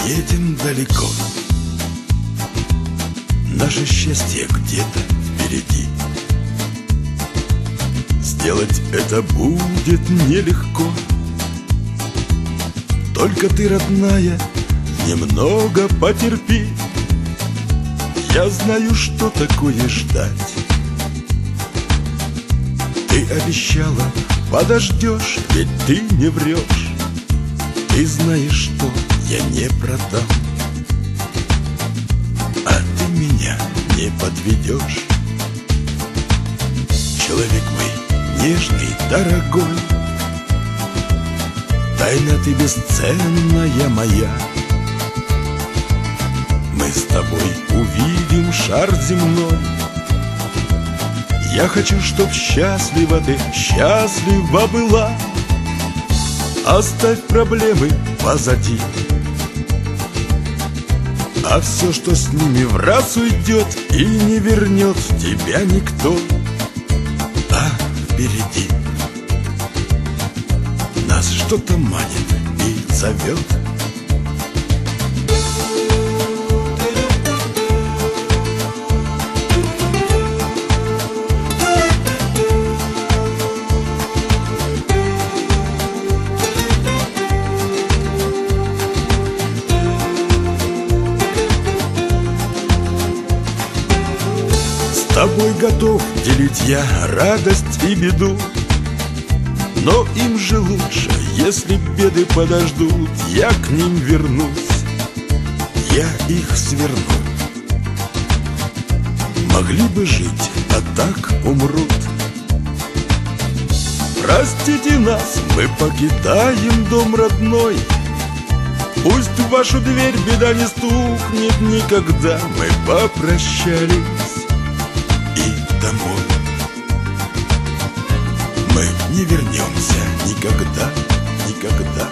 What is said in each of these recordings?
уедем далеко. Наше счастье где-то впереди. Сделать это будет нелегко. Только ты, родная, немного потерпи. Я знаю, что такое ждать. Ты обещала, подождешь, ведь ты не врешь. Ты знаешь, что я не продам, а ты меня не подведешь. Человек мой нежный, дорогой, тайна ты бесценная моя. Мы с тобой увидим шар земной. Я хочу, чтоб счастлива ты, счастлива была. Оставь проблемы позади, а все, что с ними в раз уйдет, и не вернет тебя никто. А впереди нас что-то манит и зовет. С тобой готов делить я радость и беду, но им же лучше, если беды подождут. Я к ним вернусь, я их сверну. Могли бы жить, а так умрут. Простите нас, мы покидаем дом родной. Пусть в вашу дверь беда не стукнет никогда. Мы попрощались домой. Мы не вернемся никогда, никогда.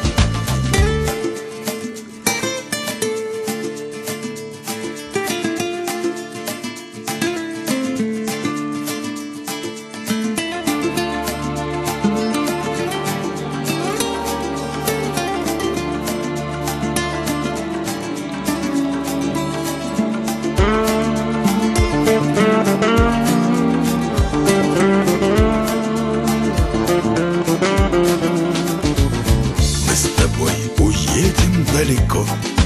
Уедем далеко.